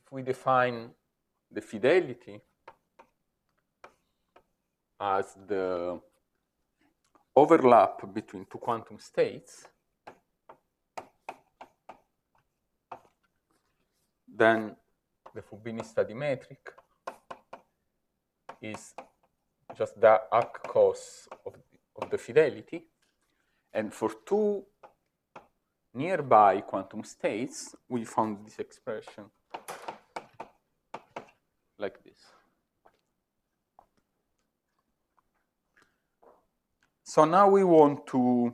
if we define the fidelity as the overlap between two quantum states, then the Fubini study metric is just the arc cos of the fidelity. And for two nearby quantum states, we found this expression like this. So now we want to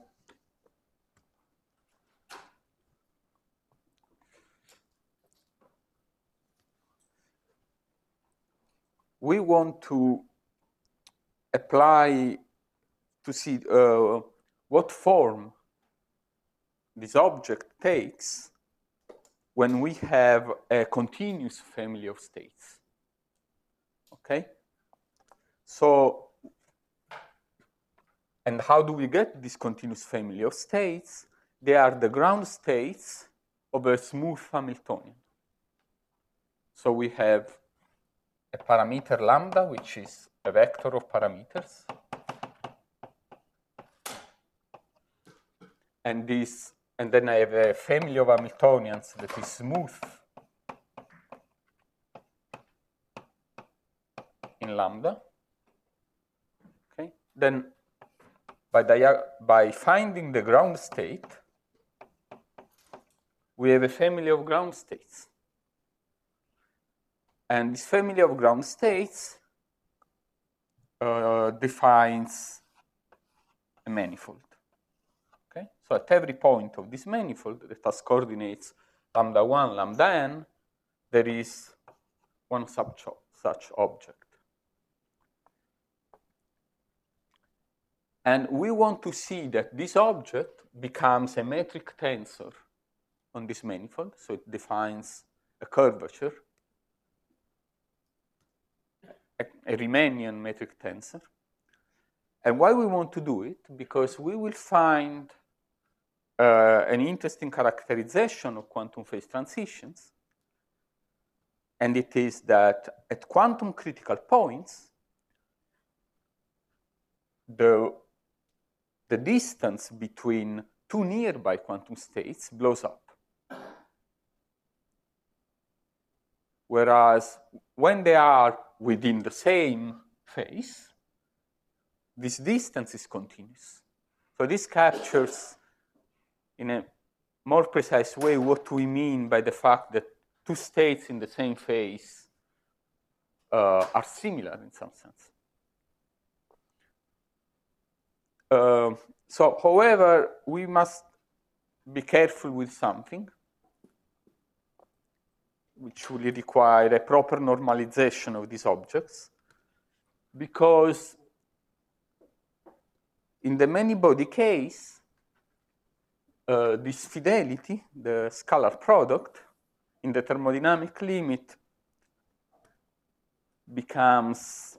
apply to see what form this object takes when we have a continuous family of states. Okay? So, and how do we get this continuous family of states? They are the ground states of a smooth Hamiltonian. So we have a parameter lambda, which is a vector of parameters. And then I have a family of Hamiltonians that is smooth in lambda. Okay. Then by finding the ground state, we have a family of ground states. And this family of ground states defines a manifold. Okay? So at every point of this manifold that has coordinates lambda 1, lambda n, there is one such object. And we want to see that this object becomes a metric tensor on this manifold, so it defines a curvature, a Riemannian metric tensor. And why we want to do it? Because we will find an interesting characterization of quantum phase transitions, and it is that at quantum critical points, the distance between two nearby quantum states blows up. Whereas when they are within the same phase, this distance is continuous. So this captures, in a more precise way, what we mean by the fact that two states in the same phase are similar in some sense. So, however, we must be careful with something, which will require a proper normalization of these objects, because in the many-body case, this fidelity, the scalar product, in the thermodynamic limit becomes,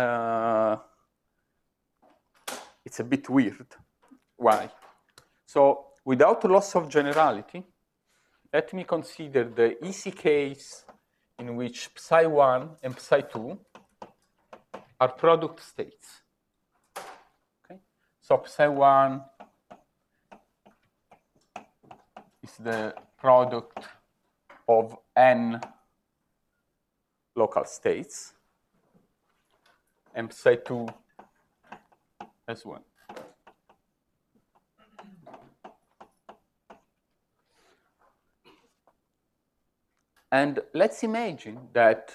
it's a bit weird. Why? So without loss of generality, let me consider the easy case in which psi1 and psi2 are product states. Okay? So psi1 is the product of n local states, and psi2 as well. And let's imagine that,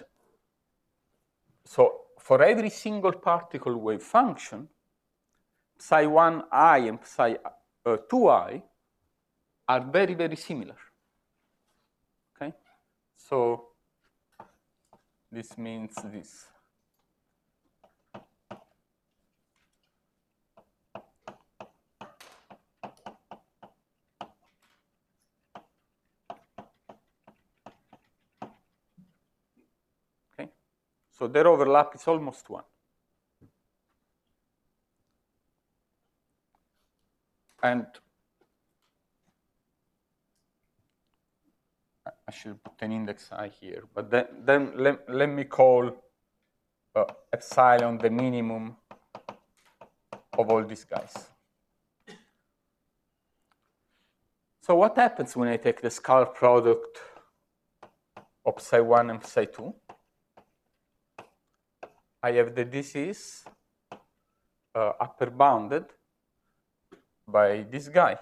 so for every single particle wave function, psi1i and psi2i are very, very similar. Okay? So this means this. So their overlap is almost 1. And I should put an index I here, but then let me call epsilon the minimum of all these guys. So what happens when I take the scalar product of psi1 and psi2? I have that this is upper bounded by this guy.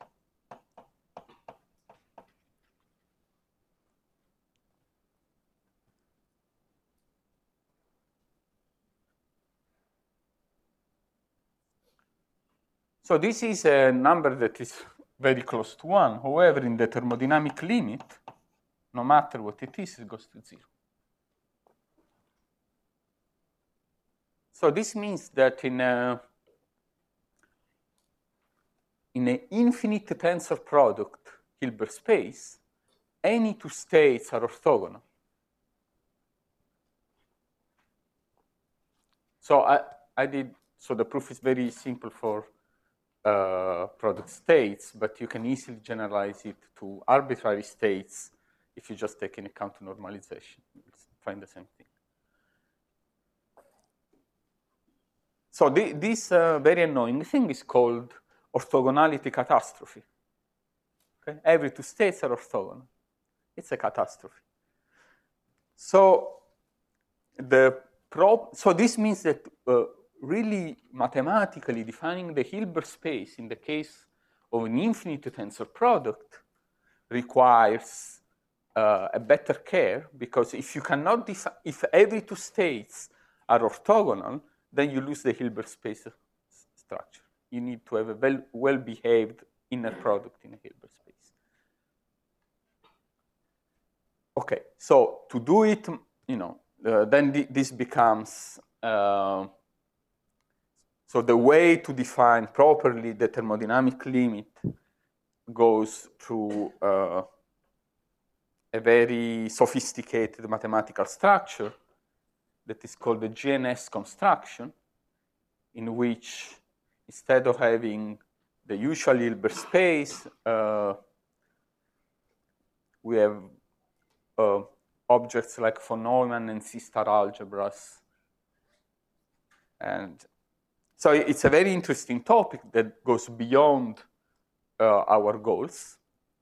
So this is a number that is very close to 1. However, in the thermodynamic limit, no matter what it is, it goes to 0. So this means that in an infinite tensor product Hilbert space, any two states are orthogonal. So so the proof is very simple for product states, but you can easily generalize it to arbitrary states if you just take into account normalization. You'll find the same thing. So this very annoying thing is called orthogonality catastrophe. Okay? Every two states are orthogonal. It's a catastrophe. So this means that really mathematically defining the Hilbert space in the case of an infinite tensor product requires a better care, because if you cannot if every two states are orthogonal, then you lose the Hilbert space structure. You need to have a well-behaved inner product in a Hilbert space. Okay, so to do it, then this becomes so the way to define properly the thermodynamic limit goes through a very sophisticated mathematical structure that is called the GNS construction, in which instead of having the usual Hilbert space, we have objects like von Neumann and C-star algebras. And so it's a very interesting topic that goes beyond our goals.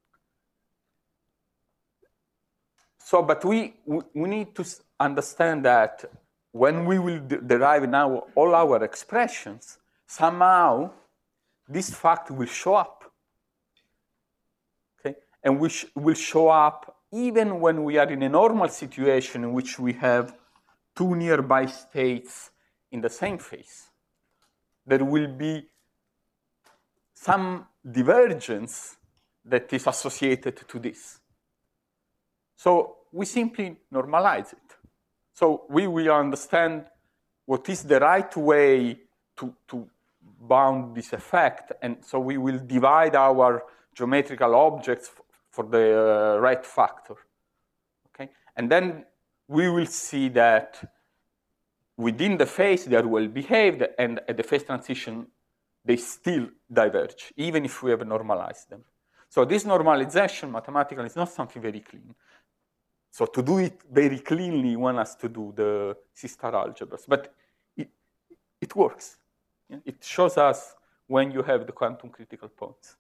So, but we need to understand that when we will derive now all our expressions, somehow this fact will show up. Okay? And will show up even when we are in a normal situation in which we have two nearby states in the same phase. There will be some divergence that is associated to this. So we simply normalize it. So we will understand what is the right way to bound this effect, and so we will divide our geometrical objects for the right factor. Okay? And then we will see that within the phase they are well behaved, and at the phase transition they still diverge, even if we have normalized them. So this normalization mathematically is not something very clean. So to do it very cleanly, one has to do the C-star algebras, but it works. It shows us when you have the quantum critical points.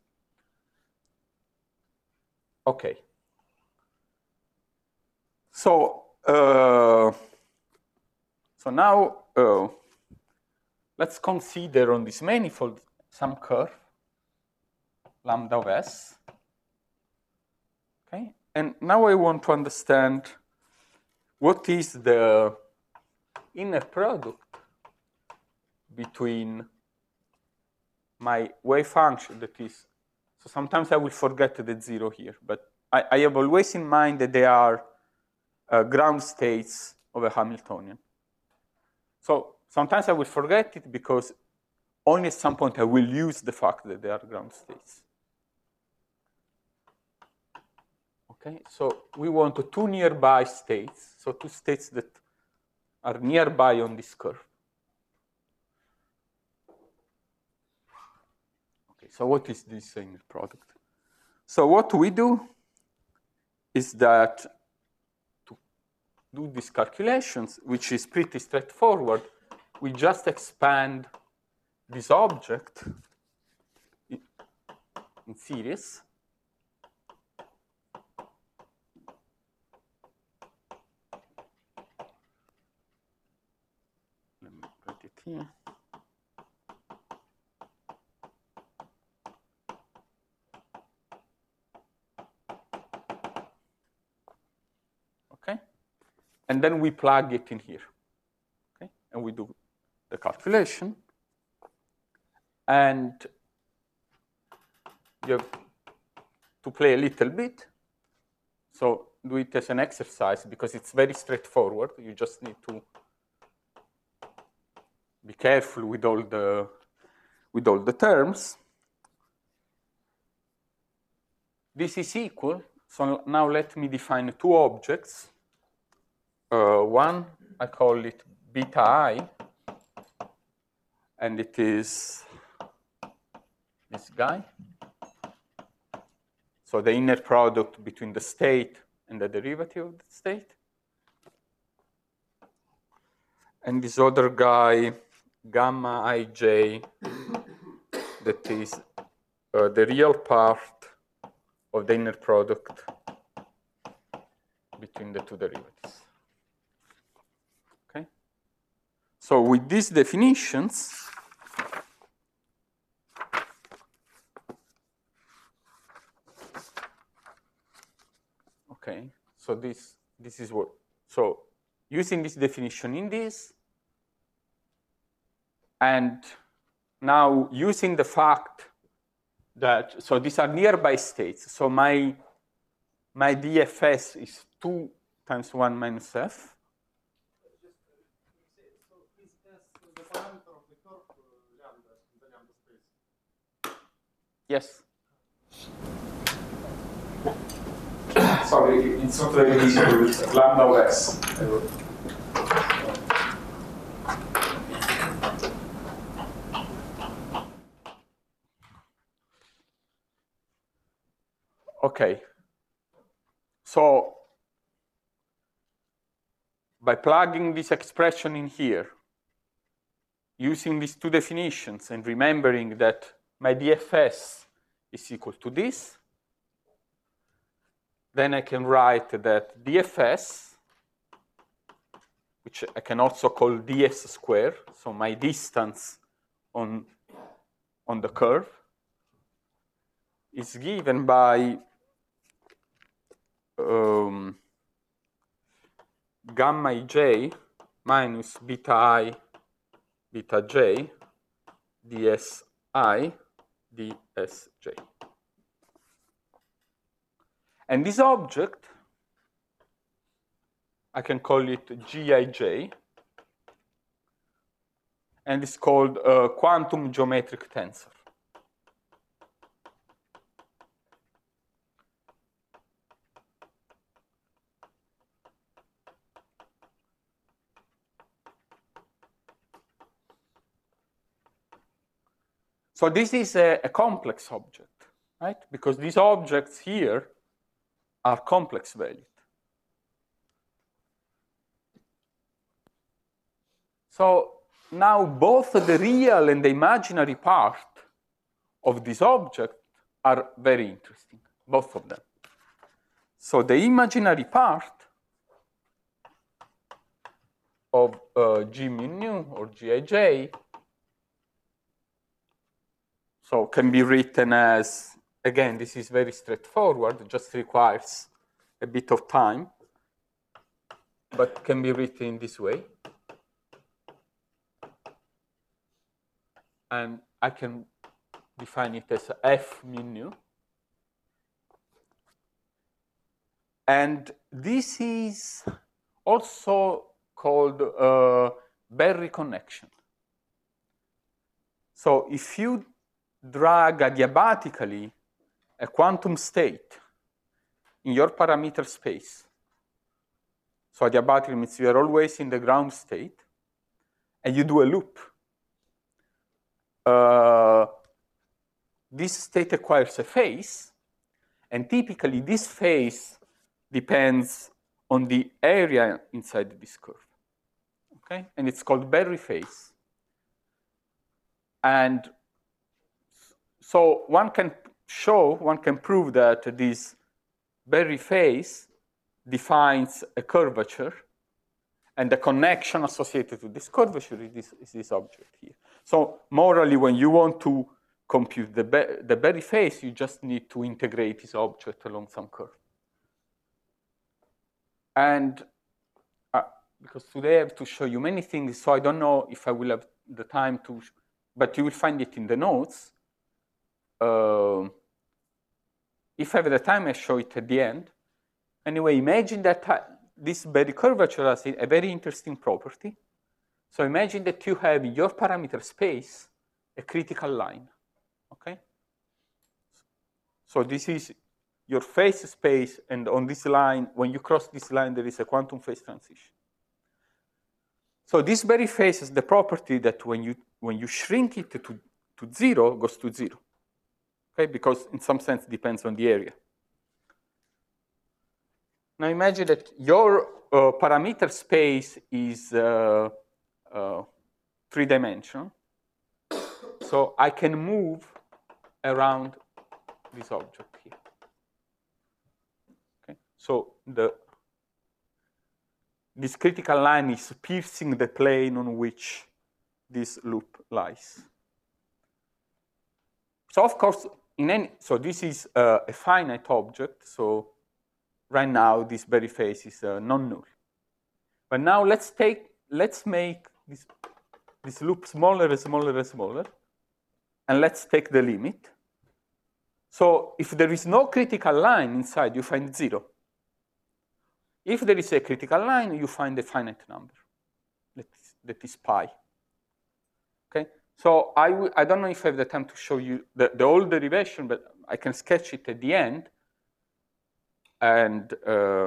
Okay. So now let's consider on this manifold some curve, lambda of S. Okay. And now I want to understand what is the inner product between my wave function that is, so sometimes I will forget the 0 here, but I have always in mind that they are ground states of a Hamiltonian. So sometimes I will forget it because only at some point I will use the fact that they are ground states. Okay, so we want two nearby states, so two states that are nearby on this curve. Okay, so what is this inner product? So what we do is that to do these calculations, which is pretty straightforward, we just expand this object in series. Let me write it here. Okay, and then we plug it in here. Okay, and we do the calculation, and you have to play a little bit. So do it as an exercise because it's very straightforward. You just need to be careful with all the terms. This is equal. So now let me define two objects. One, I call it beta I, and it is this guy. So the inner product between the state and the derivative of the state. And this other guy, gamma ij, that is the real part of the inner product between the two derivatives. Okay? So with these definitions, okay, so this is what, so using this definition in this, and now using the fact that, so these are nearby states, so my DFS is 2 times 1 minus f. So is S the parameter of the curve lambda in the lambda space? Yes. Sorry, it's not very easy with lambda of S. Okay. So by plugging this expression in here, using these two definitions and remembering that my DFS is equal to this, then I can write that DFS, which I can also call ds squared, so my distance on the curve, is given by gamma ij minus beta I beta j dsi dsj. And this object, I can call it Gij, and it's called a quantum geometric tensor. So this is a complex object, right? Because these objects here are complex valued. So now both the real and the imaginary part of this object are very interesting, both of them. So the imaginary part of G mu nu or Gij, so can be written as, again, this is very straightforward, it just requires a bit of time, but can be written in this way. And I can define it as f mu nu. And this is also called Berry connection. So if you drag adiabatically a quantum state in your parameter space, so adiabatic means you are always in the ground state, and you do a loop, this state acquires a phase, and typically this phase depends on the area inside this curve. Okay? And it's called Berry phase. And so one can prove that this Berry phase defines a curvature, and the connection associated with this curvature is this object here. So morally, when you want to compute the Berry phase, you just need to integrate this object along some curve. And because today I have to show you many things, so I don't know if I will have the time to, but you will find it in the notes. If I have the time, I show it at the end. Anyway, imagine that this Berry curvature has a very interesting property. So imagine that you have in your parameter space a critical line, okay? So this is your phase space, and on this line, when you cross this line, there is a quantum phase transition. So this Berry phase has the property that when you shrink it to 0, it goes to 0, okay? Because in some sense, it depends on the area. Now imagine that your parameter space is 3-dimensional. So I can move around this object here. Okay? So this critical line is piercing the plane on which this loop lies. So of course, so this is a finite object. So right now, this Berry phase is non-null. But now let's make this loop smaller and smaller and smaller, and let's take the limit. So if there is no critical line inside, you find 0. If there is a critical line, you find a finite number. That is pi. Okay. So I don't know if I have the time to show you the whole derivation, but I can sketch it at the end. And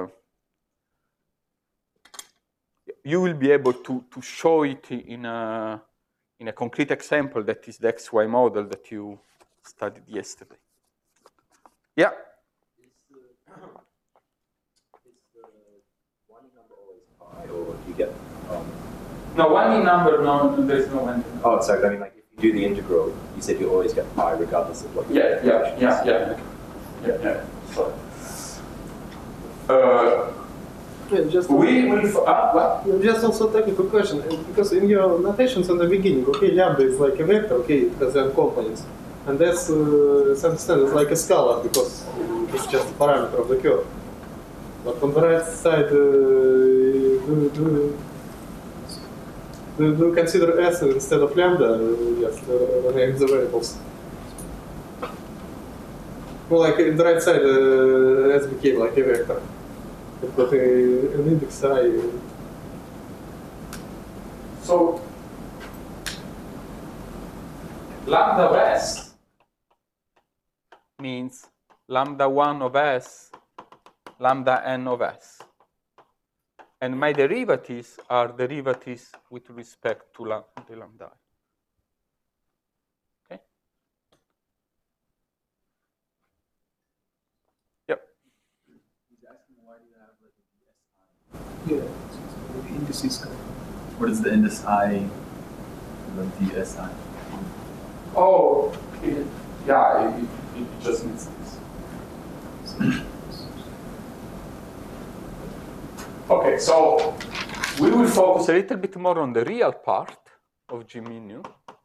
you will be able to show it in a concrete example that is the XY model that you studied yesterday. Yeah? Is the 1 number always pi, or do you get... No, 1 number, no, there's no 1. Oh, sorry, I mean, like, if you do the integral, you said you always get pi regardless of what you Yeah. So, Just we will... what? Just also technical question, because in your notations in the beginning, okay, lambda is like a vector, okay, it has n components, and that's, as I understand, it's like a scalar because it's just a parameter of the curve. But on the right side, do you consider S instead of lambda, just name the variables? Well, like in the right side, S became like a vector. But an index I. So, lambda of S means lambda 1 of S, lambda n of S. And my derivatives are derivatives with respect to the lambda. Okay? Yep. He's asking why do you have like a DSI? Yeah, the indices. What is the index I and the DSI? Oh, it just means this. Okay, so we will focus a little bit more on the real part of G mu nu,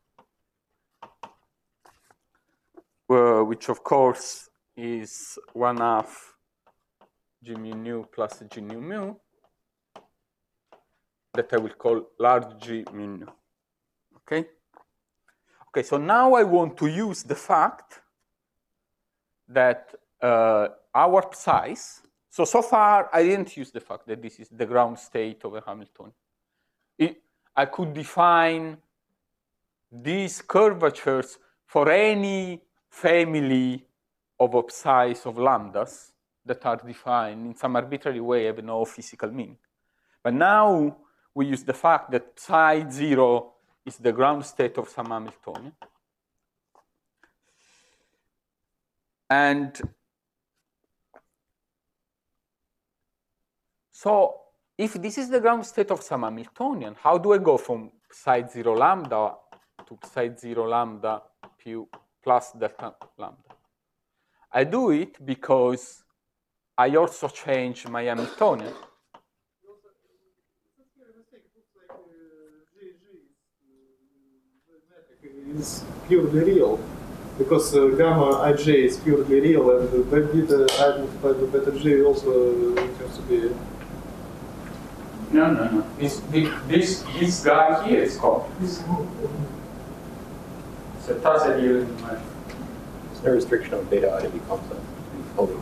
which of course is 1/2 G mu nu plus G nu mu, that I will call large G mu nu. Okay? Okay, so now I want to use the fact that our psi's, so far I didn't use the fact that this is the ground state of a Hamiltonian. I could define these curvatures for any family of psi's of lambdas that are defined in some arbitrary way, have no physical meaning. But now we use the fact that psi 0 is the ground state of some Hamiltonian. And So if this is the ground state of some Hamiltonian, how do I go from psi 0 lambda to psi 0 lambda plus delta lambda? I do it because I also change my Hamiltonian. Is purely real, because gamma ij is purely real, and beta I multiplied by beta g also has to be. No. This guy here is complex. So that's a real. There's no restriction on beta I to be complex. It's totally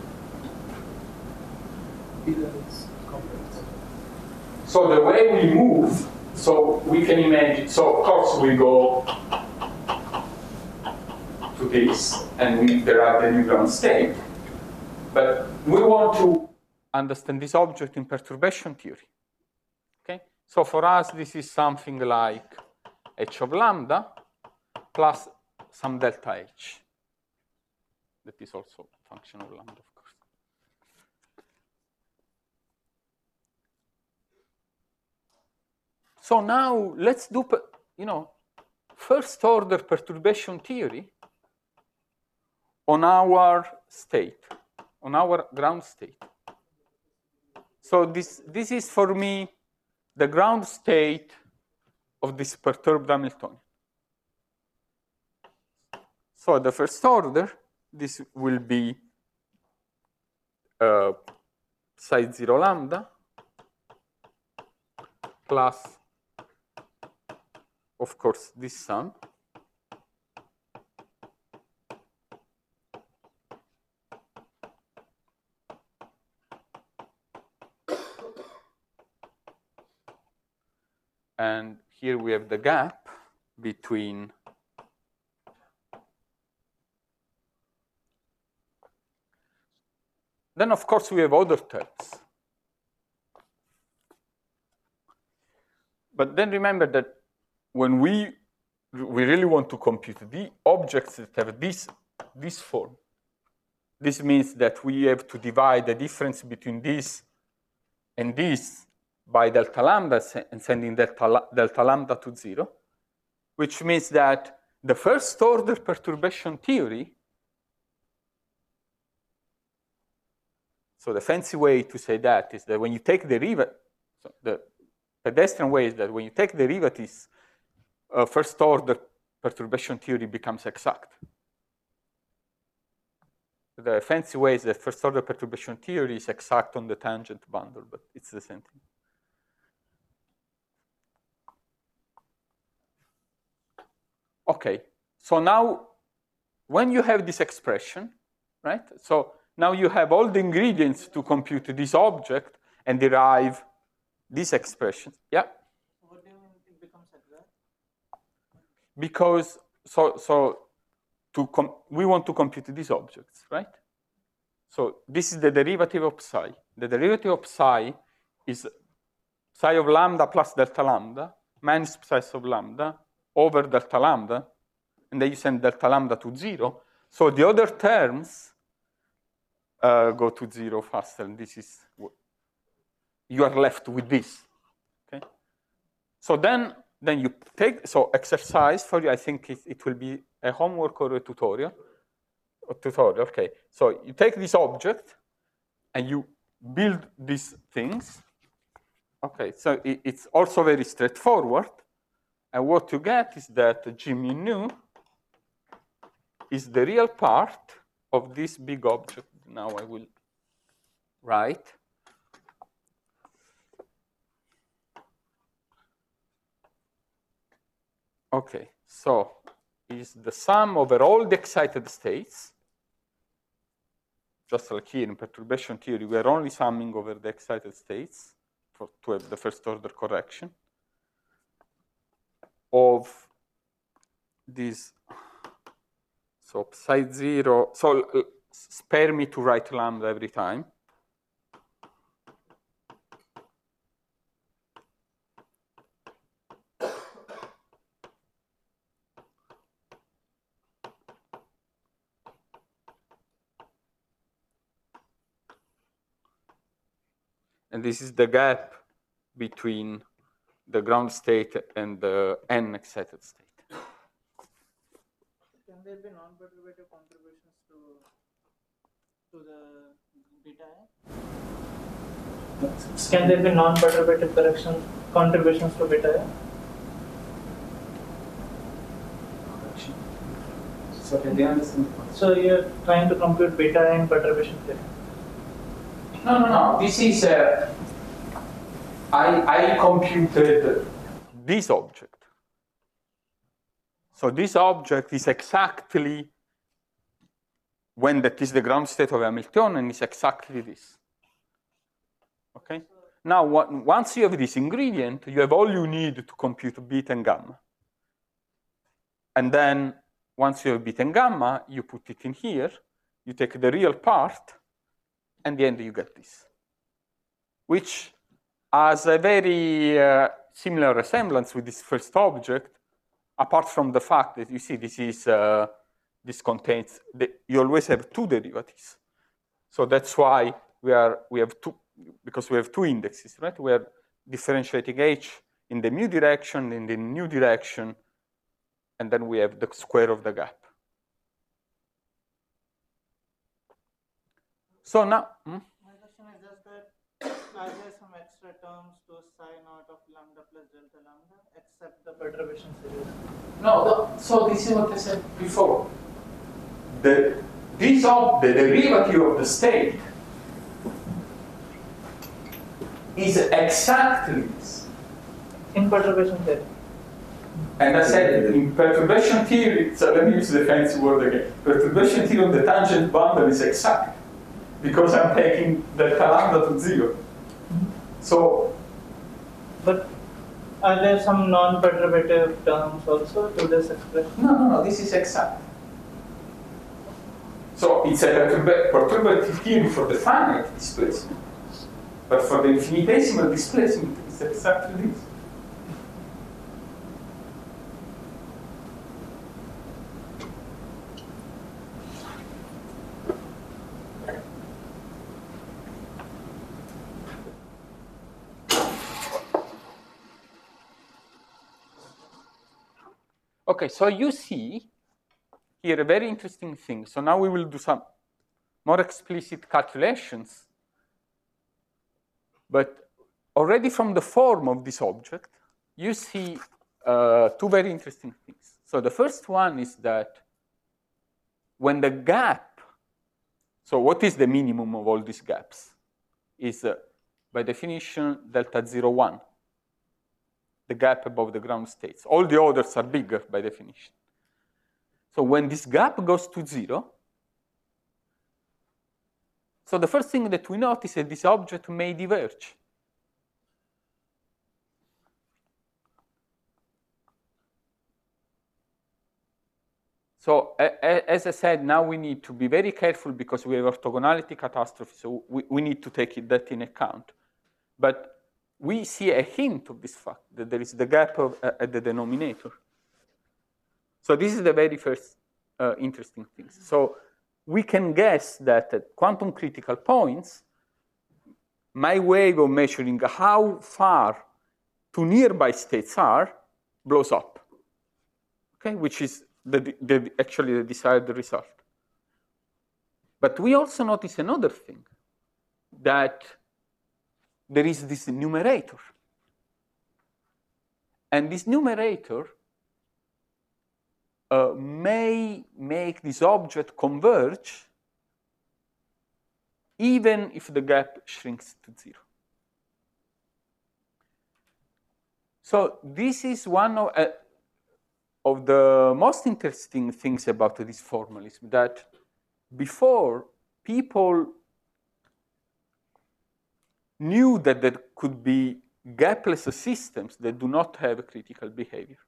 Beta is complex. So the way we move, so we can imagine, so of course we go to this and we derive the new ground state, but we want to understand this object in perturbation theory. Okay? So for us, this is something like h of lambda plus some delta h. That is also a function of lambda, of course. So now let's do, first order perturbation theory on our state, on our ground state. So this is for me the ground state of this perturbed Hamiltonian. So the first order, this will be psi 0 lambda plus, of course, this sum. And here we have the gap between then, of course, we have other terms. But then remember that when we really want to compute the objects that have this form, this means that we have to divide the difference between this and this by delta lambda and sending delta lambda to 0, which means that the first order perturbation theory, so the fancy way to say that is that when you take derivative, so the pedestrian way is that when you take derivatives, first order perturbation theory becomes exact. The fancy way is that first order perturbation theory is exact on the tangent bundle, but it's the same thing. Okay, so now when you have this expression, right? So now you have all the ingredients to compute this object and derive this expression. Yeah? What do you mean it becomes exact? Because, we want to compute these objects, right? So this is the derivative of psi. The derivative of psi is psi of lambda plus delta lambda minus psi of lambda over delta lambda, and then you send delta lambda to 0. So the other terms go to 0 faster, and this is what you are left with this. Okay. So then you take, so exercise for you, I think it will be a homework or a tutorial. Okay. So you take this object and you build these things. Okay, so it's also very straightforward. And what you get is that G mu nu is the real part of this big object. Now I will write. Okay, so is the sum over all the excited states. Just like here in perturbation theory, we are only summing over the excited states to have the first order correction of this. So psi 0, so spare me to write lambda every time. And this is the gap between the ground state and the n excited state. Can there be non-perturbative contributions to the beta A? Can there be non-perturbative contributions to beta A? So can they understand the question? So you're trying to compute beta A in perturbation theory. No. This is I computed this object. So this object is exactly, when that is the ground state of Hamiltonian, is exactly this. Okay? Now, once you have this ingredient, you have all you need to compute beta and gamma. And then, once you have beta and gamma, you put it in here, you take the real part, and in the end you get this, which has a very similar resemblance with this first object, apart from the fact that you see this contains, you always have two derivatives. So that's why we have two, because we have two indexes, right? We are differentiating h in the mu direction, in the nu direction, and then we have the square of the gap. So now, My question is just that, are there some extra terms to psi naught of lambda plus delta lambda, except the perturbation series? no, so this is what I said before. The derivative of the state is exactly this. In perturbation theory. And I said in perturbation theory, so let me use the fancy word again. Perturbation theory of the tangent bundle is exact because I'm taking delta lambda to 0. So, But are there some non-perturbative terms also to this expression? no, this is exact. So it's a perturbative theory for the finite displacement. But for the infinitesimal displacement, it's exactly this. Okay, so you see here a very interesting thing. So now we will do some more explicit calculations. But already from the form of this object, you see two very interesting things. So the first one is that when the gap, so what is the minimum of all these gaps? Is by definition delta 0, 1. The gap above the ground states. All the others are bigger by definition. So when this gap goes to 0, so the first thing that we notice is that this object may diverge. So as I said, now we need to be very careful because we have orthogonality catastrophe, so we need to take that in account. But we see a hint of this fact, that there is the gap at the denominator. So this is the very first interesting thing. So we can guess that at quantum critical points, my way of measuring how far two nearby states are blows up, okay, which is actually the desired result. But we also notice another thing, that there is this numerator. And this numerator may make this object converge even if the gap shrinks to 0. So this is one of the most interesting things about this formalism, that before people knew that there could be gapless systems that do not have critical behavior.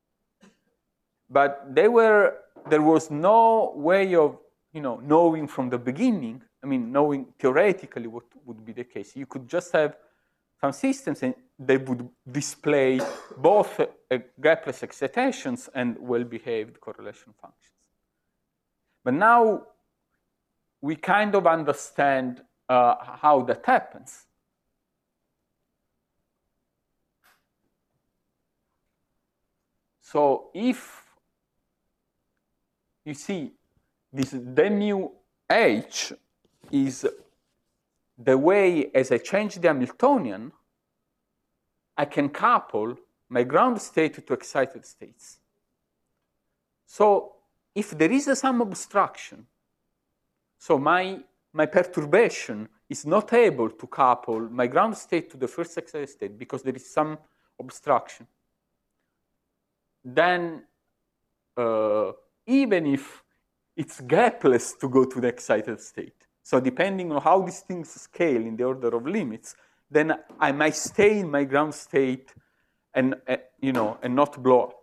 But there was no way of knowing from the beginning, knowing theoretically what would be the case. You could just have some systems and they would display both gapless excitations and well-behaved correlation functions. But now we kind of understand how that happens. So if you see this del mu h is the way as I change the Hamiltonian, I can couple my ground state to excited states. So if there is some obstruction, so my perturbation is not able to couple my ground state to the first excited state because there is some obstruction, then even if it's gapless to go to the excited state, so depending on how these things scale in the order of limits, then I might stay in my ground state and and not blow up.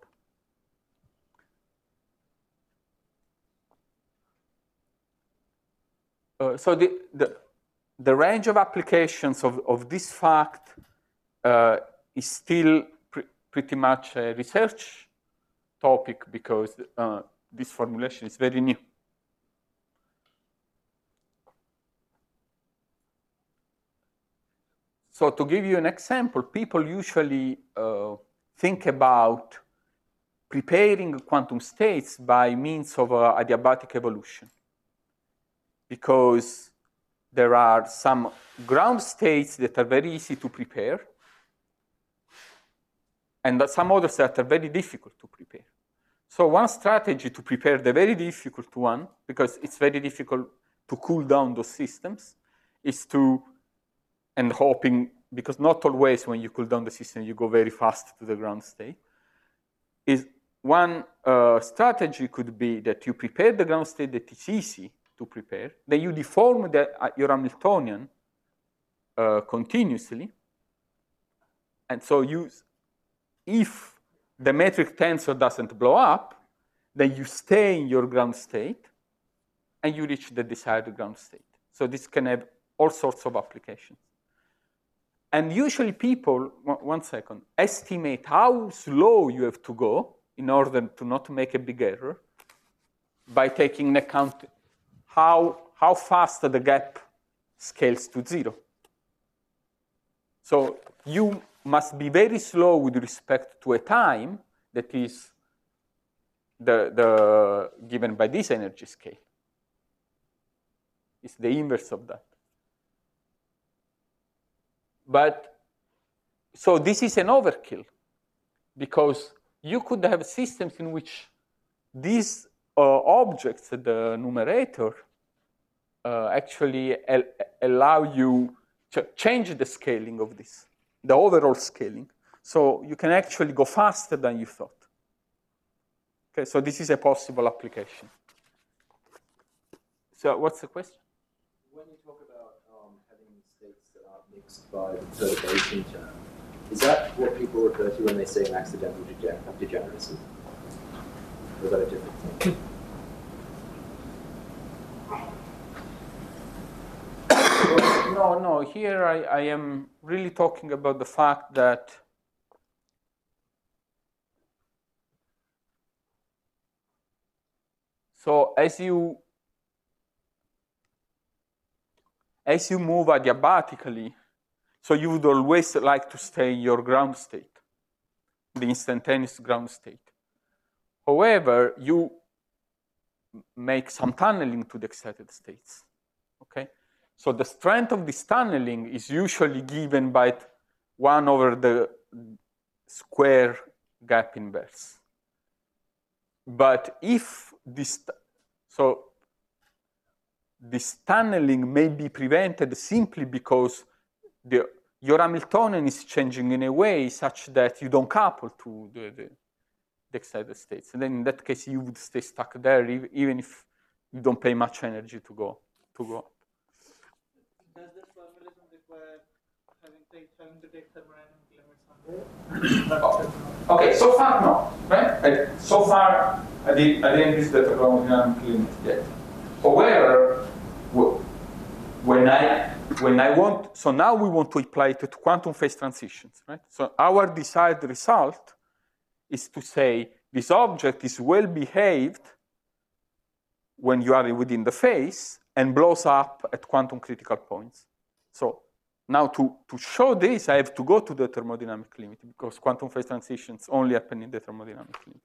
So the range of applications of this fact is still pretty much a research topic because this formulation is very new. So to give you an example, people usually think about preparing quantum states by means of adiabatic evolution, because there are some ground states that are very easy to prepare, and some others that are very difficult to prepare. So one strategy to prepare the very difficult one, because it's very difficult to cool down those systems, is to, and hoping, because not always when you cool down the system you go very fast to the ground state, is one strategy could be that you prepare the ground state that is easy to prepare, then you deform your Hamiltonian continuously, and so if the metric tensor doesn't blow up, then you stay in your ground state and you reach the desired ground state. So this can have all sorts of applications. And usually people, one second, estimate how slow you have to go in order to not make a big error by taking into account how fast the gap scales to 0. So you must be very slow with respect to a time that is the given by this energy scale. It's the inverse of that. But so this is an overkill, because you could have systems in which these objects, the numerator, actually allow you to change the scaling of this, the overall scaling. So you can actually go faster than you thought. Okay, so this is a possible application. So what's the question? When you talk about having states that are mixed by the perturbation term, is that what people refer to when they say an accidental degeneracy? Or is that a different thing? No. Here I am really talking about the fact that so as you move adiabatically, so you would always like to stay in your ground state, the instantaneous ground state. However, you make some tunneling to the excited states. Okay? So the strength of this tunneling is usually given by 1 over the square gap inverse. But if this tunneling may be prevented simply because your Hamiltonian is changing in a way such that you don't couple to the excited states. And then in that case, you would stay stuck there even if you don't pay much energy to go up. Does this formalism require having to take thermodynamic limits on there? Okay, so far no, right? So far I didn't use the thermodynamic limit yet. However, when I want, so now we want to apply it to quantum phase transitions, right? So our desired result is to say this object is well behaved when you are within the phase and blows up at quantum critical points. So now to show this, I have to go to the thermodynamic limit because quantum phase transitions only happen in the thermodynamic limit.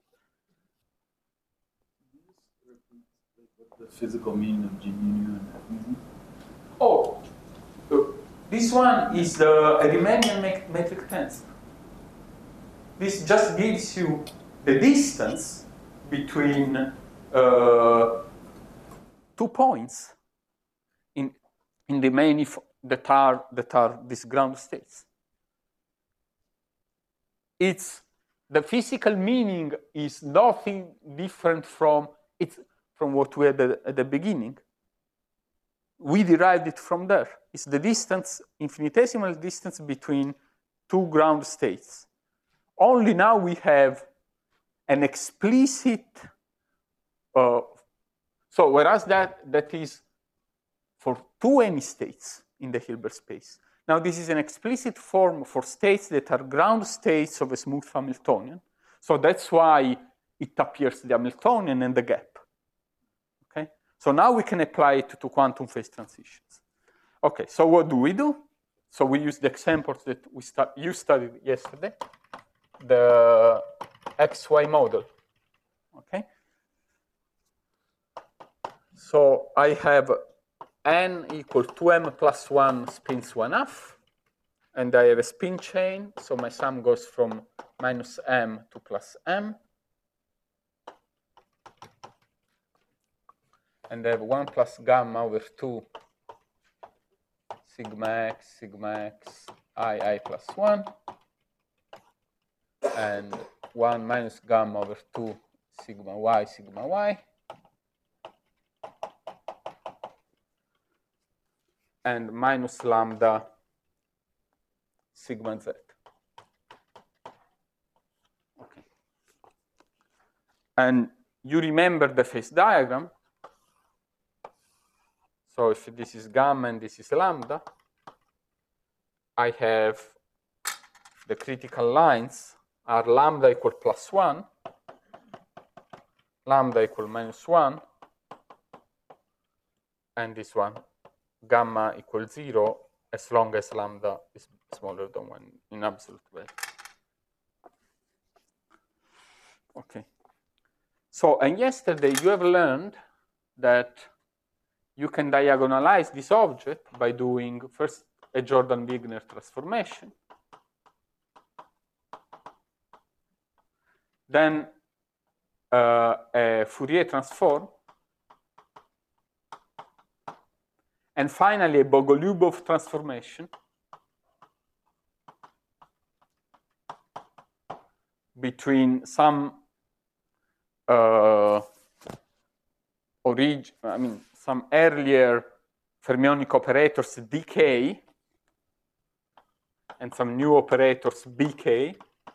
The physical meaning of G mu and Oh, this one is the Riemannian metric tensor. This just gives you the distance between 2 points in the manifold that are these ground states. It's the physical meaning is nothing different from what we had at the beginning. We derived it from there. It's the distance, infinitesimal distance between 2 ground states. Only now we have an explicit, so whereas that is for 2 any states in the Hilbert space. Now this is an explicit form for states that are ground states of a smooth Hamiltonian. So that's why it appears the Hamiltonian and the gap. Okay? So now we can apply it to quantum phase transitions. Okay, so what do? So we use the examples that you studied yesterday, the XY model. Okay? So I have n equal to m plus 1 spins 1/2, and I have a spin chain, so my sum goes from minus m to plus m. And I have 1 plus gamma over 2 sigma x, I plus 1. And 1 minus gamma over 2 sigma y. And minus lambda sigma z. Okay. And you remember the phase diagram. So if this is gamma and this is lambda, I have the critical lines are lambda equal plus 1, lambda equal minus 1, and this one, gamma equals 0, as long as lambda is smaller than 1 in absolute value. Okay. So, and yesterday you have learned that you can diagonalize this object by doing first a Jordan-Wigner transformation, then a Fourier transform, and finally a Bogolyubov transformation between some some earlier fermionic operators dk and some new operators bk,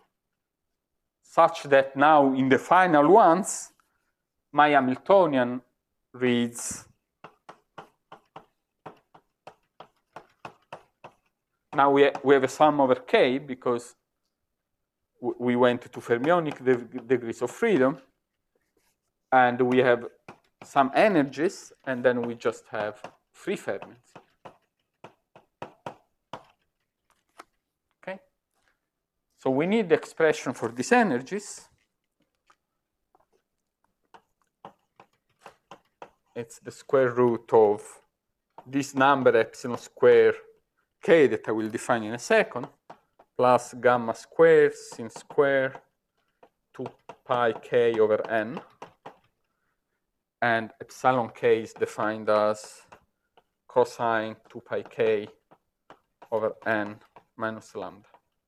such that now in the final ones, my Hamiltonian reads, now we have a sum over k because we went to fermionic degrees of freedom, and we have some energies, and then we just have free fermions. Okay? So we need the expression for these energies. It's the square root of this number epsilon square k that I will define in a second, plus gamma square sin square 2 pi k over n. And epsilon k is defined as cosine 2 pi k over n minus lambda.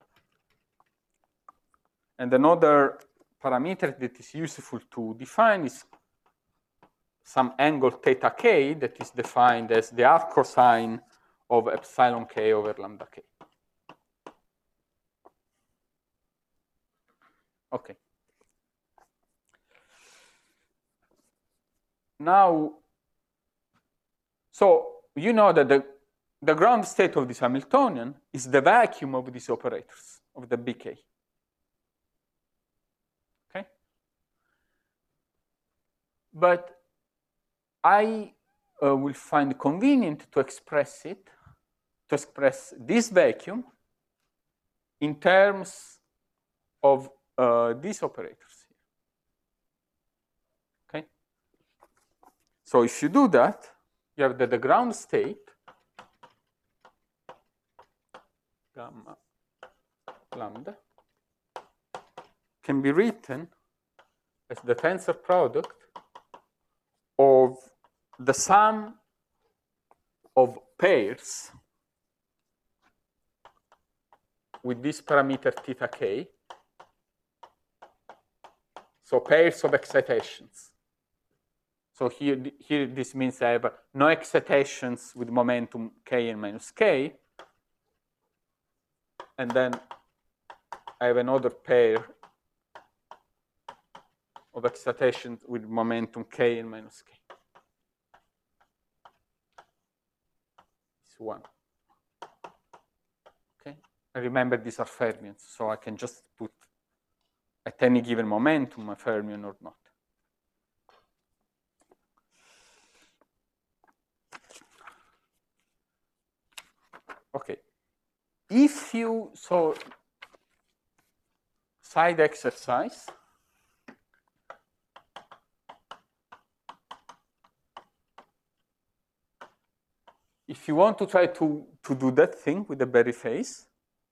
And another parameter that is useful to define is some angle theta k that is defined as the arc cosine of epsilon k over lambda k. Okay. Now, so you know that the ground state of this Hamiltonian is the vacuum of these operators, of the bk. Okay? But I will find convenient to express it to express this vacuum in terms of these operators here. Okay? So if you do that, you have that the ground state, gamma lambda, can be written as the tensor product of the sum of pairs with this parameter theta k. So pairs of excitations. So here this means I have no excitations with momentum k and minus k. And then I have another pair of excitations with momentum k and minus k. It's one. Okay. And remember, these are fermions, so I can just put at any given momentum a fermion or not. Okay. If you side exercise. If you want to try to do that thing with the Berry phase,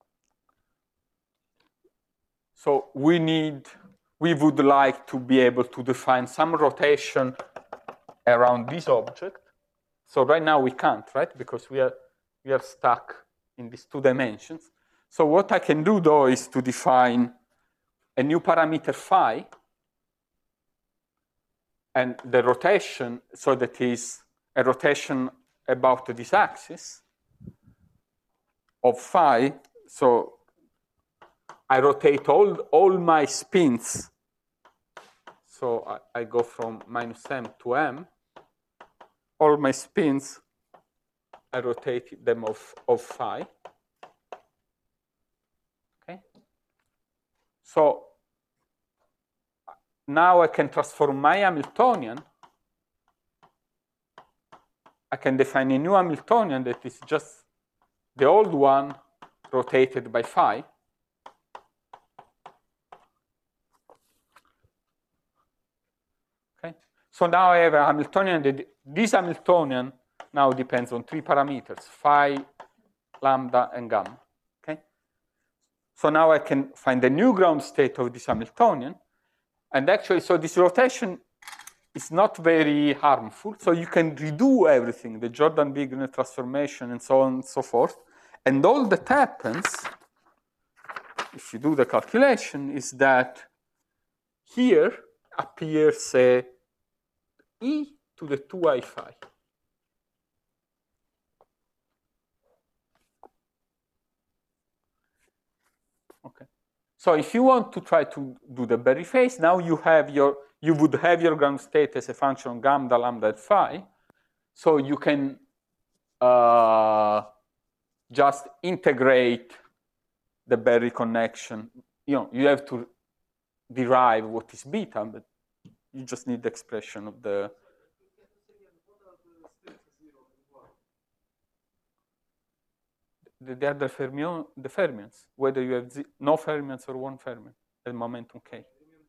so we would like to be able to define some rotation around this object. So right now we can't, right? Because we are stuck in these 2 dimensions. So what I can do though is to define a new parameter phi, and the rotation, so that is a rotation about this axis of phi. So I rotate all my spins. So I go from minus m to m. All my spins, I rotate them of phi. Okay. So now I can transform my Hamiltonian. I can define a new Hamiltonian that is just the old one rotated by phi. Okay. So now I have a Hamiltonian. This Hamiltonian now depends on 3 parameters: phi, lambda, and gamma. Okay. So now I can find the new ground state of this Hamiltonian. And actually, so this rotation is not very harmful. So you can redo everything, the Jordan-Wigner transformation and so on and so forth. And all that happens, if you do the calculation, is that here appears a e to the 2I phi. Okay. So if you want to try to do the Berry phase, now you would have your ground state as a function of gamma, lambda, and phi. So you can just integrate the Berry connection. You have to derive what is beta, but you just need the expression of the. They are the fermions, whether you have no fermions or one fermion at momentum k.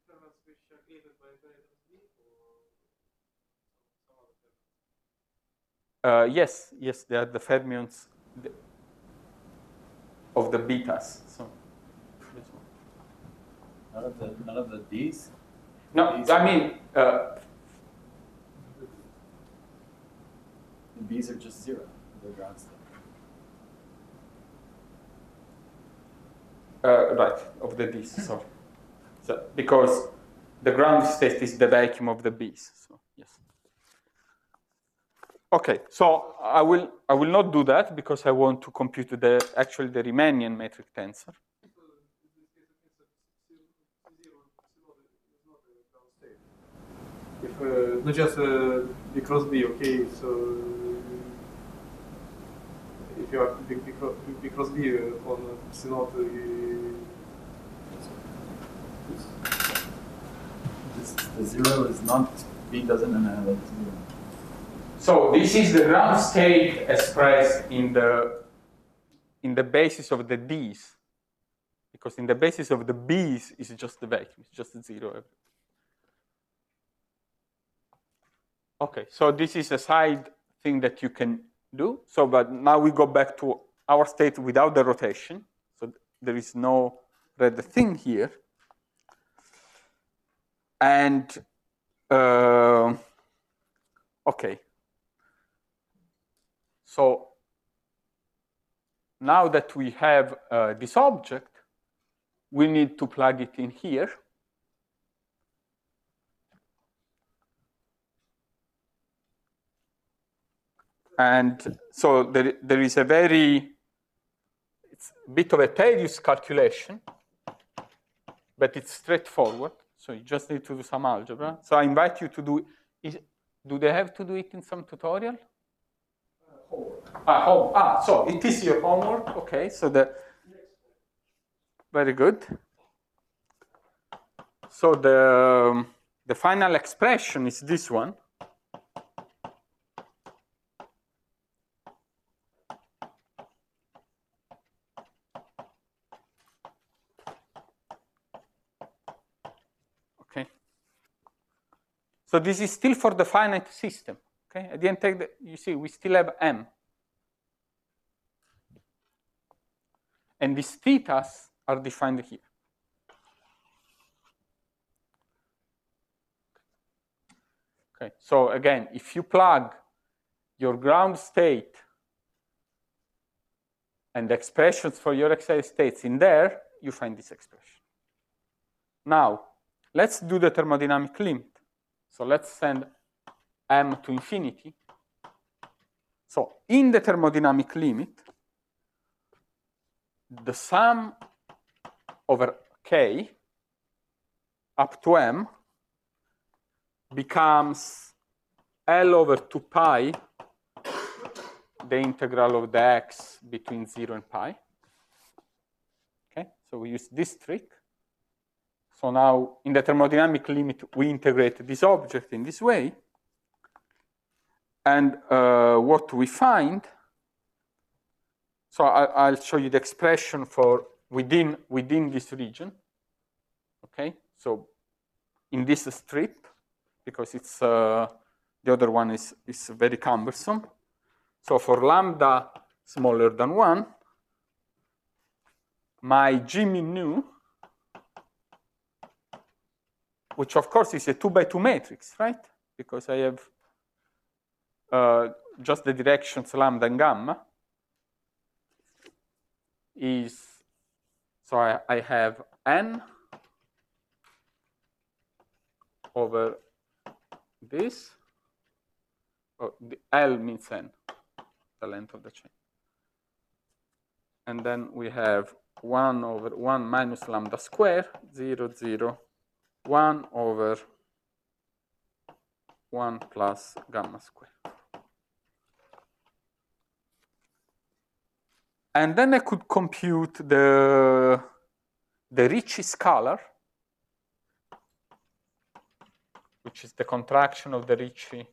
Yes, they are the fermions of the betas. So this one. None of the D's? No, D's I mean the B's are just 0. They're ground state. Right, of the D's, sorry. So, because the ground state is the vacuum of the B's. So yes. Okay, so I will not do that because I want to compute the Riemannian metric tensor. If not just B cross B, okay, so if you have B cross B on C naught, the 0 is not, B doesn't annihilate 0. So this is the ground state expressed in the in the basis of the D's, because in the basis of the B's is just the vacuum, it's just 0. Okay, so this is a side thing that you can do. So, but now we go back to our state without the rotation. So there is no red thing here. And, okay. So now that we have this object, we need to plug it in here. And so there is a it's a bit of a tedious calculation, but it's straightforward. So you just need to do some algebra. So I invite you to do it. Do they have to do it in some tutorial? So it is your homework. Okay, so very good. So the final expression is this one. So this is still for the finite system. Okay, at the end, you see, we still have M. And these thetas are defined here. Okay, so again, if you plug your ground state and the expressions for your excited states in there, you find this expression. Now, let's do the thermodynamic limit. So let's send M to infinity. So in the thermodynamic limit, the sum over K up to M becomes L over 2 pi, the integral of the x between 0 and pi. Okay, so we use this trick. So now, in the thermodynamic limit, we integrate this object in this way. And what we find, so I'll show you the expression for within this region. Okay, so in this strip, because it's the other one is very cumbersome. So for lambda smaller than 1, my G min nu, which of course is a 2 by 2 matrix, right? Because I have just the directions lambda and gamma, is, so I have n over this, the L means n, the length of the chain. And then we have 1 over 1 minus lambda square, 0, 0, 1 over 1 plus gamma square. And then I could compute the Ricci scalar, which is the contraction of the Ricci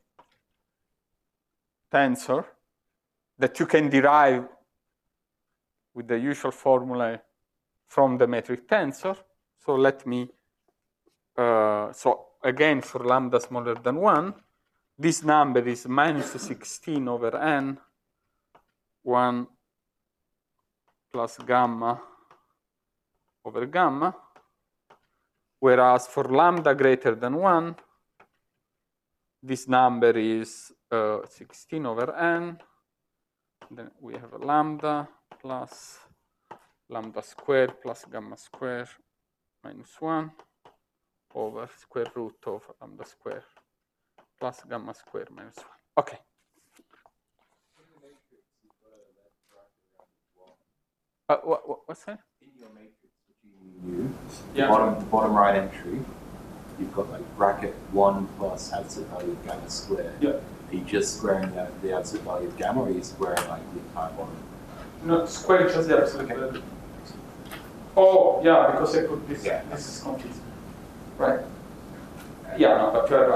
tensor that you can derive with the usual formula from the metric tensor. So let me, so again for lambda smaller than 1, this number is minus 16 over n, 1 plus gamma over gamma, whereas for lambda greater than 1, this number is 16 over n. Then we have a lambda plus lambda squared plus gamma squared minus 1 over square root of lambda squared plus gamma squared minus 1. Okay. What's that? In your matrix, the bottom right entry, you've got like bracket 1 plus absolute value of gamma squared. Yeah. Are you just squaring the absolute value of gamma, or are you squaring like the entire bottom? No, square just the absolute value. Oh, yeah, because I put this. Yeah. This is confusing. Right. Yeah, no, but you're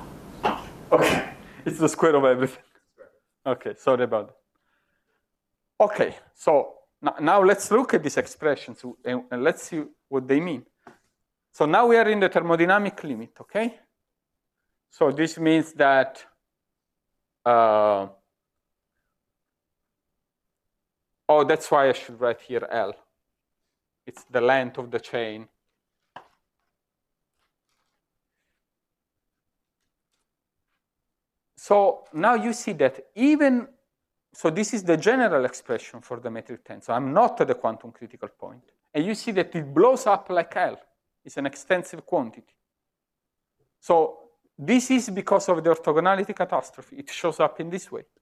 right. Okay, it's the square of everything. Okay, sorry about that. Okay, so now let's look at these expressions and let's see what they mean. So now we are in the thermodynamic limit, okay? So this means that oh, that's why I should write here L. It's the length of the chain. So now you see that even, so this is the general expression for the metric tensor. I'm not at the quantum critical point. And you see that it blows up like L. It's an extensive quantity. So this is because of the orthogonality catastrophe. It shows up in this way.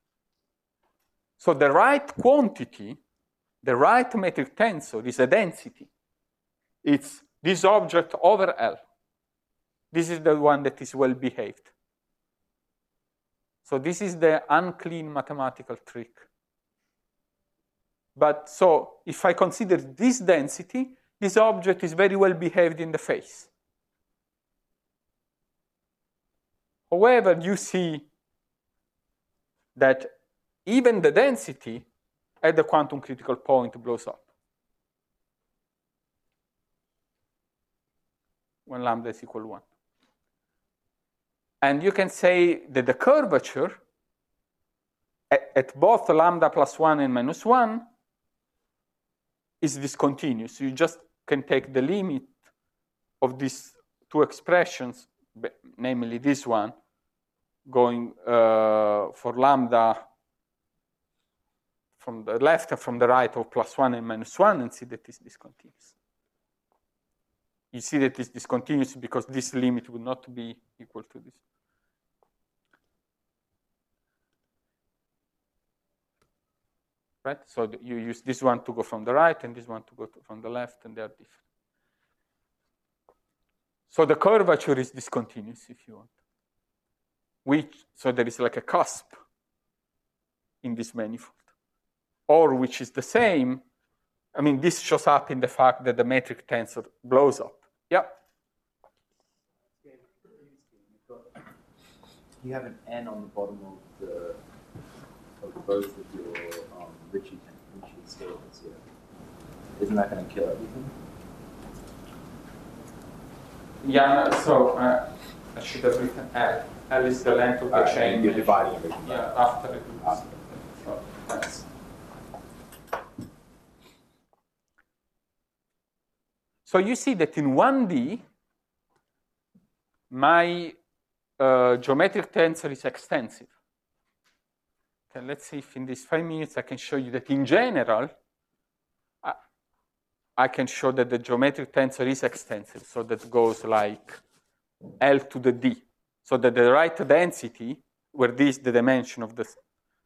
So the right quantity, the right metric tensor is a density. It's this object over L. This is the one that is well behaved. So this is the unclean mathematical trick. But so if I consider this density, this object is very well behaved in the face. However, you see that even the density at the quantum critical point blows up when lambda is equal to 1. And you can say that the curvature at both lambda plus 1 and minus 1 is discontinuous. You just can take the limit of these two expressions, namely this one, going for lambda from the left and from the right of plus 1 and minus 1 and see that it's discontinuous. You see that it's discontinuous because this limit would not be equal to this. Right? So you use this one to go from the right and this one to go from the left, and they are different. So the curvature is discontinuous, if you want. So there is like a cusp in this manifold. Or which is the same. I mean, this shows up in the fact that the metric tensor blows up. Yeah? You have an n on the bottom of both of your Ritchie scalars here. Isn't that going to kill everything? Yeah, so I should have written L. L is the length of the chain. You're dividing everything. Yeah, after it. So that's. So you see that in 1D, my geometric tensor is extensive. Okay, let's see if in these 5 minutes I can show you that in general, I can show that the geometric tensor is extensive. So that goes like L to the D. So that the right density, where D is the dimension of the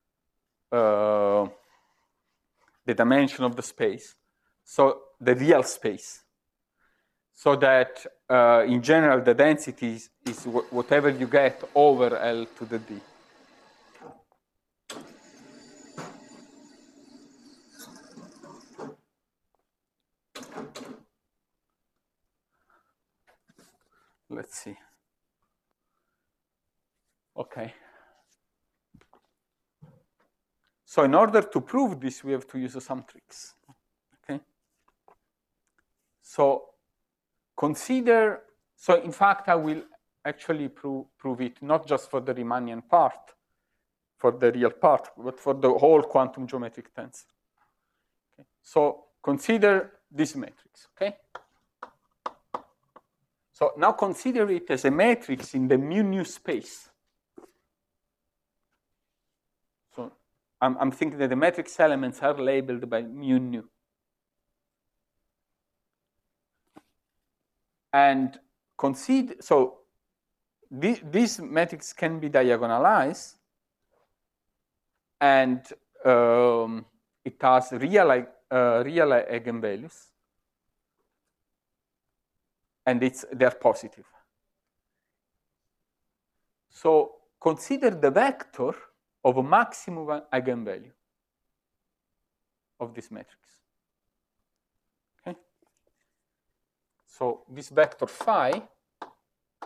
space, so the real space. So that in general, the density is whatever you get over L to the D. Let's see. Okay. So in order to prove this, we have to use some tricks. Okay. So consider, so in fact, I will actually prove it not just for the Riemannian part, for the real part, but for the whole quantum geometric tensor. Okay. So consider this matrix, okay? So now consider it as a matrix in the mu-nu space. So I'm thinking that the matrix elements are labeled by mu-nu. And consider, so this matrix can be diagonalized, and it has real eigenvalues, and they're positive. So consider the vector of a maximum eigenvalue of this matrix. Okay? So this vector phi,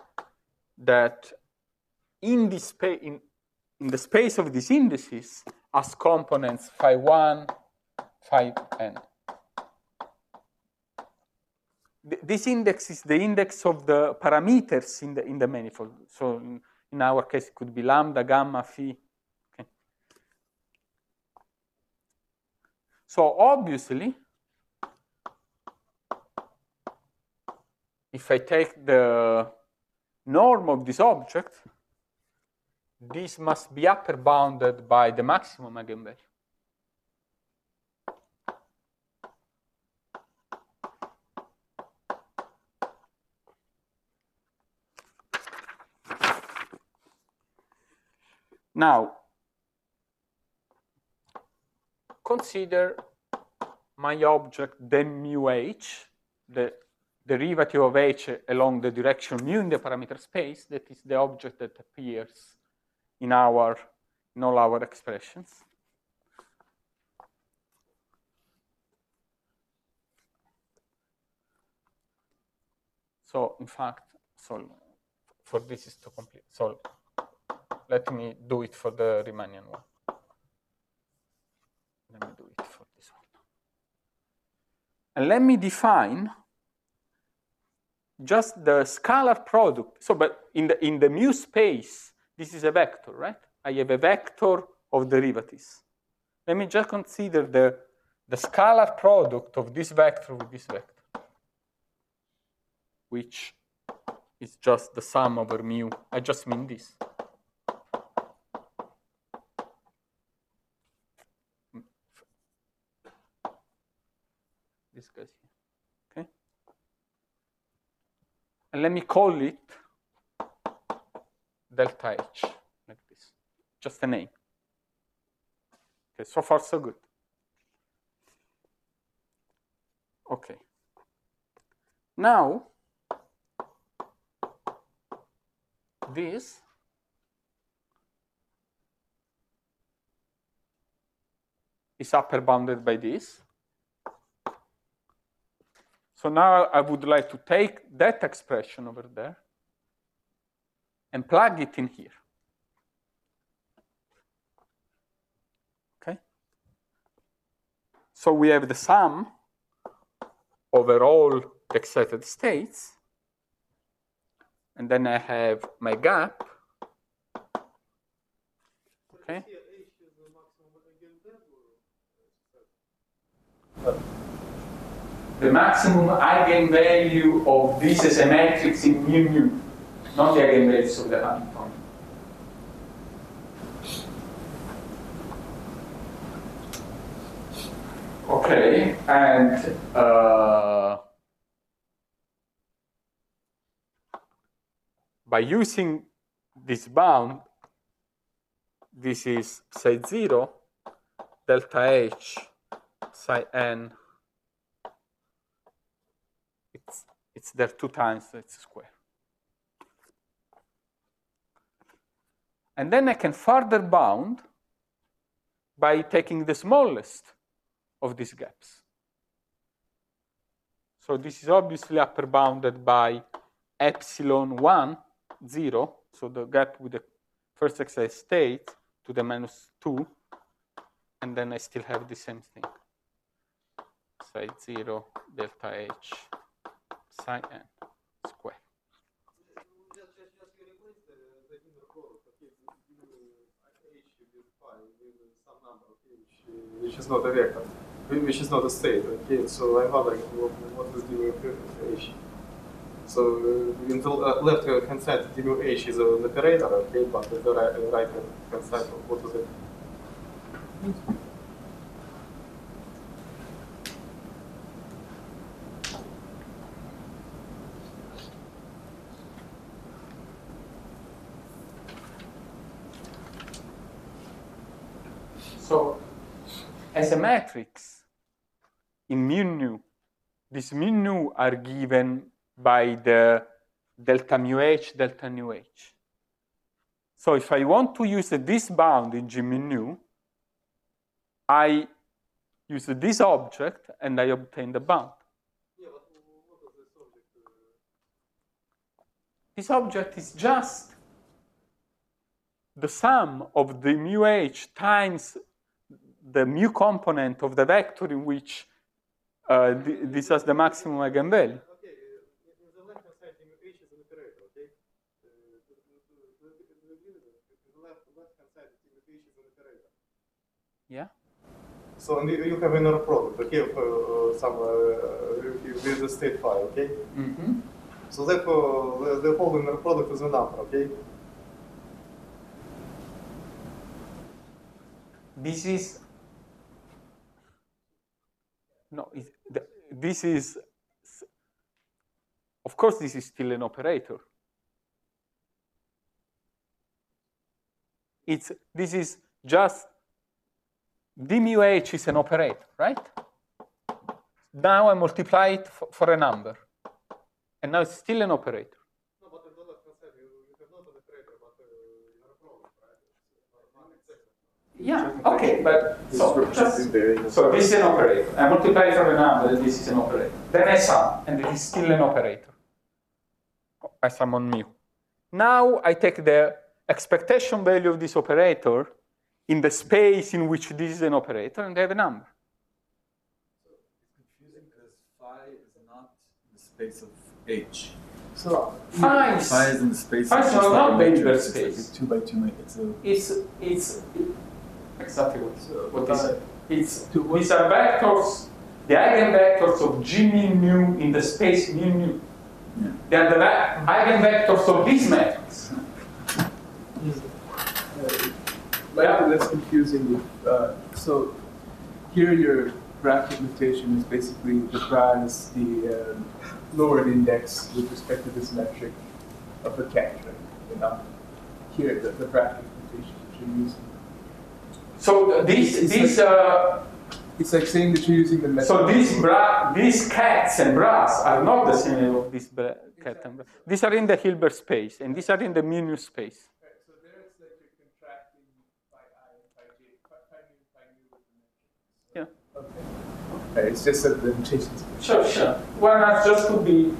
that in the space of these indices as components phi 1, phi n. This index is the index of the parameters in the manifold. So in our case, it could be lambda, gamma, phi. Okay. So obviously, if I take the norm of this object, this must be upper bounded by the maximum eigenvalue. Now, consider my object then mu h, the derivative of h along the direction mu in the parameter space. That is the object that appears in all our expressions. So in fact, for this is too complete. So let me do it for the Riemannian one. Let me do it for this one. And let me define just the scalar product. So, but in the mu space, this is a vector, right? I have a vector of derivatives. Let me just consider the scalar product of this vector with this vector, which is just the sum over mu. I just mean this. This guy's here, okay? And let me call it delta H, like this. Just a name. Okay, so far so good. Okay. Now, this is upper bounded by this. So now I would like to take that expression over there and plug it in here. Okay? So we have the sum over all the excited states. And then I have my gap. Okay? The maximum eigenvalue of this as a matrix in mu mu, not the eigenvalues of the Hamiltonian. Okay, and by using this bound, this is psi 0, delta H, psi n. It's there 2 times, so it's a square. And then I can further bound by taking the smallest of these gaps. So this is obviously upper bounded by epsilon 1, 0, so the gap with the first excited state to the -2, and then I still have the same thing. Psi 0 delta H psi n square. Which is not a vector, which is not a state. Okay, so I'm wondering what is the H. So in the left hand side, d mu H is an operator, okay, but the right hand side, what is it? So, as a matrix in mu nu, these mu nu are given by the delta mu h, delta nu h. So if I want to use this bound in G mu nu, I use this object and I obtain the bound. Yeah, but what is this object? This object is just the sum of the mu h times the mu component of the vector in which this has the maximum eigenvalue. Okay, in the left-hand side, H is an operator, okay? In the left-hand side, H is an operator. Yeah. So and you have inner product, okay, with the state phi, okay? Mm-hmm. So therefore, the whole inner product is a number, okay? This is no. This is, of course, this is still an operator. This is just d mu h is an operator, right? Now I multiply it for a number, and now it's still an operator. No, but in the left-hand side, you have not an operator, but inner product, right? Yeah, okay, but so this is an operator. I multiply for a number, and this is an operator. Then I sum, and it is still an operator. I sum on mu. Now I take the expectation value of this operator in the space in which this is an operator, and I have a number. It's confusing because phi is not the space of H. So phi is in the space. Phi is not the Hilbert It's like space. a 2 by 2 matrix. It's exactly what is it. It's To what- these are vectors, the eigenvectors of G min mu in the space min mu. Yeah. They are the eigenvectors of this matrix. That's confusing. So here your graphic notation is basically the prize, the lowered index with respect to this metric of a cat, right? You know, here the graphic notation that you're using. So It's like saying that you're using the metric. so these cats and brass are not the same of this cat and brass. These are in the Hilbert space, and these are in the mu space. Right, so there it's like you're contracting phi I and phi j, phi mu and phi mu with the metric. Yeah. Okay. Right, it's just that the notation's Sure. Well, not just to be.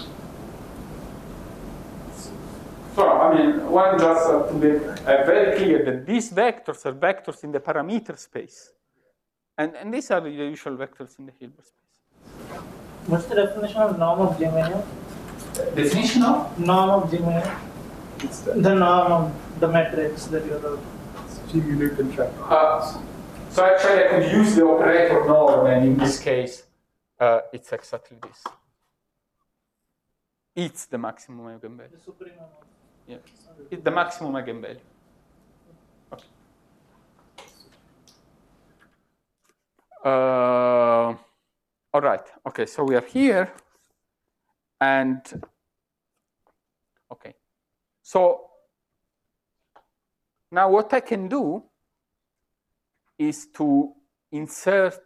So, I mean, one just to be very clear that these vectors are vectors in the parameter space. And these are the usual vectors in the Hilbert space. What's the definition of norm of G menu? Definition of? Norm of G menu? it's The norm of the matrix that you wrote. G-unit contract. So actually I could use the operator norm, and in this case, it's exactly this. It's the maximum eigenvalue. The supreme norm. Yeah, it's the maximum eigenvalue. Okay. All right. Okay, so we are here, and okay. So now what I can do is to insert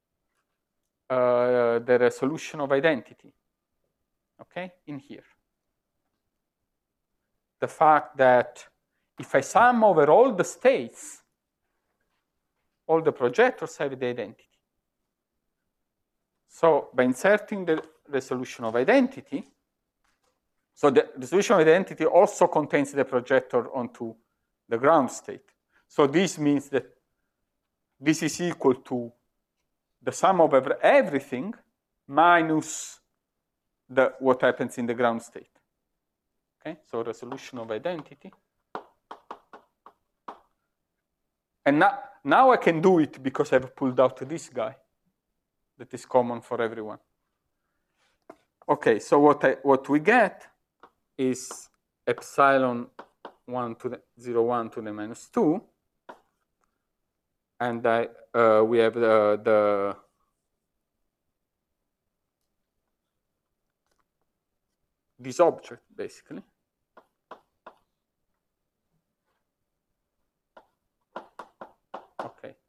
the resolution of identity, okay, in here. The fact that if I sum over all the states, all the projectors have the identity. So by inserting the resolution of identity, so the resolution of identity also contains the projector onto the ground state. So this means that this is equal to the sum of everything minus what happens in the ground state. Okay, so resolution of identity. And now I can do it because I've pulled out this guy that is common for everyone. Okay, so what we get is epsilon 1 to the 0, 1 to the minus 2. And we have this object, basically. Okay.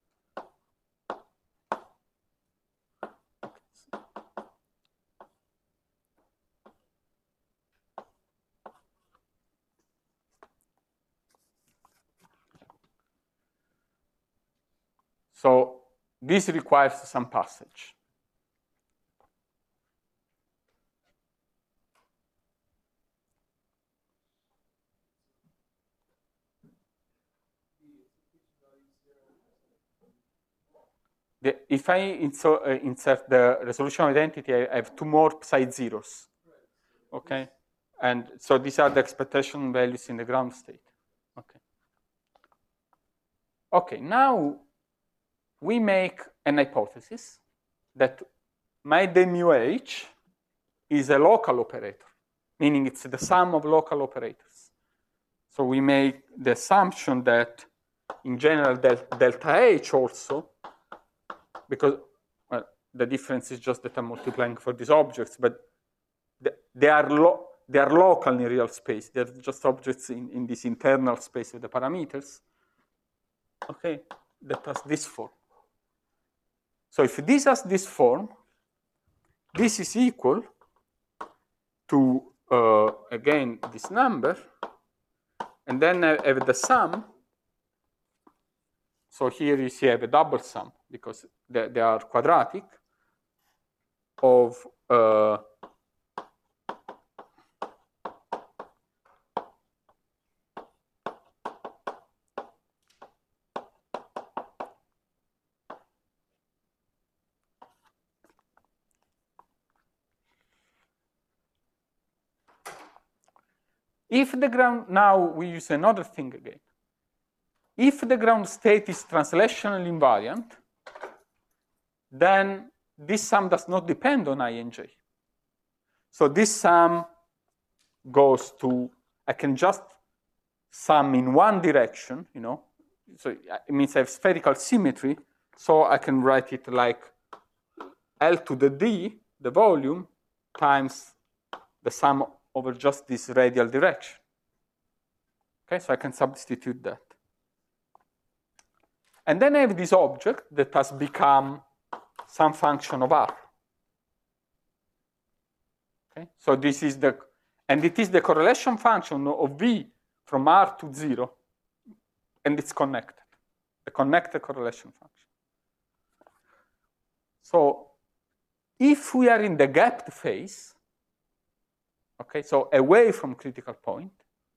So this requires some passage. if I insert the resolution identity, I have 2 more psi zeros. Okay? And so these are the expectation values in the ground state. Okay. Okay, now we make an hypothesis that my d mu h is a local operator, meaning it's the sum of local operators. So we make the assumption that in general delta h also, because well, the difference is just that I'm multiplying for these objects, but they are local in real space. They're just objects in this internal space of the parameters. Okay, that has this form. So if this has this form, this is equal to, again, this number, and then I have the sum. So here you see I have a double sum, because they are quadratic, of if the ground, now we use another thing again. If the ground state is translationally invariant, then this sum does not depend on I and j. So this sum goes to, I can just sum in one direction, you know. So it means I have spherical symmetry, so I can write it like L to the d, the volume, times the sum over just this radial direction. Okay, so I can substitute that. And then I have this object that has become some function of R. Okay, so this is the, and it is the correlation function of V from R to 0, and it's connected, the connected correlation function. So if we are in the gapped phase, okay, so away from critical point,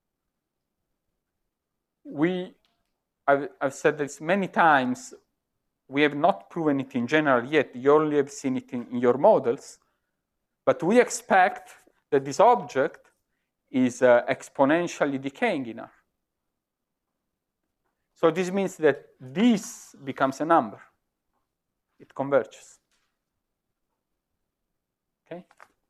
I've said this many times, we have not proven it in general yet, you only have seen it in your models, but we expect that this object is exponentially decaying in R. So this means that this becomes a number. It converges. Okay?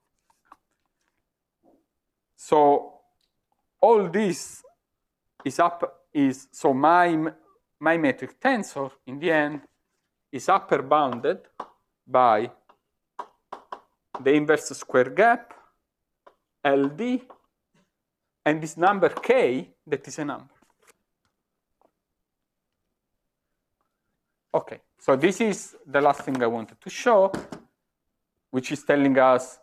So all this is so my metric tensor in the end is upper bounded by the inverse square gap, LD, and this number K that is a number. Okay, so this is the last thing I wanted to show, which is telling us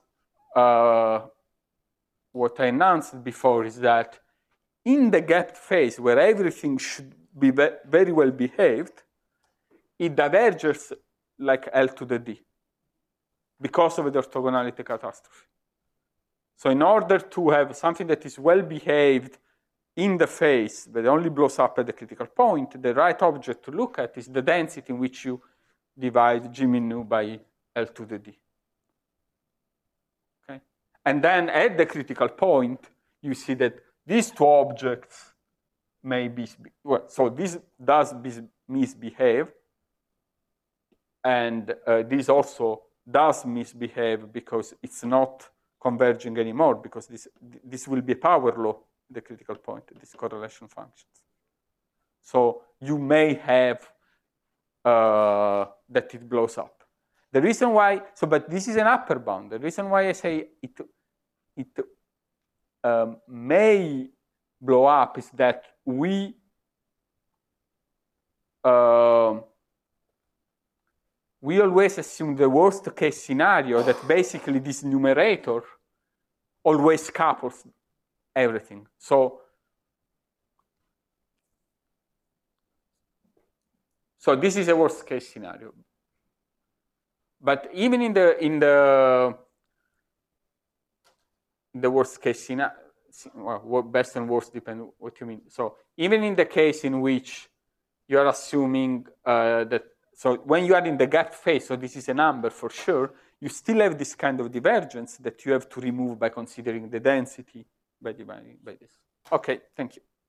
what I announced before, is that in the gapped phase where everything should be very well behaved, it diverges like L to the D because of the orthogonality catastrophe. So in order to have something that is well behaved in the phase but only blows up at the critical point, the right object to look at is the density in which you divide G min nu by L to the D. Okay? And then at the critical point, you see that these two objects may be, well, so this does misbehave, and this also does misbehave because it's not converging anymore, because this will be a power law, the critical point, these correlation functions. So you may have that it blows up. The reason why, so but this is an upper bound. The reason why I say it may blow up is that we always assume the worst case scenario, that basically this numerator always couples everything. So this is a worst case scenario. But even in the worst case scenario, well, best and worst depend what you mean. So even in the case in which you are assuming that So when you are in the gap phase, so this is a number for sure, you still have this kind of divergence that you have to remove by considering the density by dividing by this. Okay, thank you.